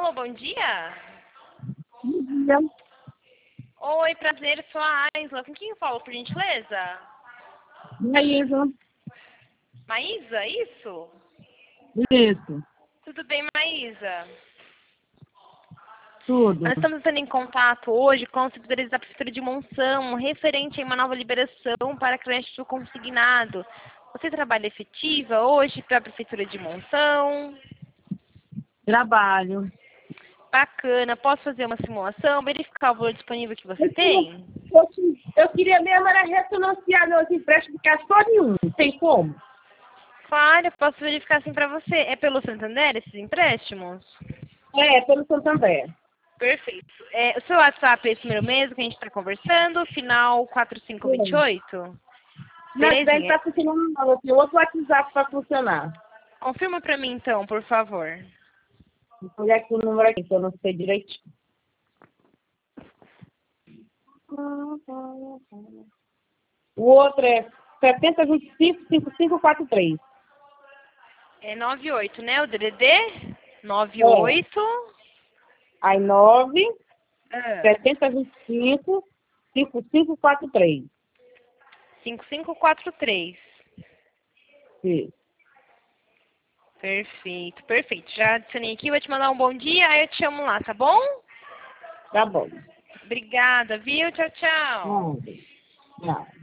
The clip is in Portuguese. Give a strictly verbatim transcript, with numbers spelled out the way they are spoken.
Alô, bom dia. Bom dia. Oi, prazer, eu sou a Aisla. Com quem eu falo, por gentileza? Maísa. Maísa, isso? Isso. Tudo bem, Maísa? Tudo. Nós estamos entrando em contato hoje com os servidores da Prefeitura de Monção, referente a uma nova liberação para crédito consignado. Você trabalha efetiva hoje para a Prefeitura de Monção? Trabalho. Bacana. Posso fazer uma simulação, verificar o valor disponível que você Eu, tem? eu, eu queria mesmo era refinanciar meus empréstimos, ficar só de um. Tem como? Claro, eu posso verificar assim para você. É pelo Santander esses empréstimos? É, pelo Santander. Perfeito. É, o seu WhatsApp é esse número mesmo que a gente está conversando? Final quatro cinco dois oito? Mas daí Belezinha. tá funcionando não. Eu tenho outro WhatsApp para funcionar. Confirma para mim então, por favor. Vou olhar aqui o número aqui, que eu não sei direitinho. O outro é sete zero dois cinco, cinco cinco quatro três. É nove oito, né? O D D D? nove oito. Aí nove, Ah, sete zero dois cinco, cinco cinco quatro três. cinco cinco quatro três. Sim. Perfeito, perfeito. Já adicionei aqui, vou te mandar um bom dia, aí eu te chamo lá, tá bom? Tá bom. Obrigada, viu? Tchau, tchau. Não, não.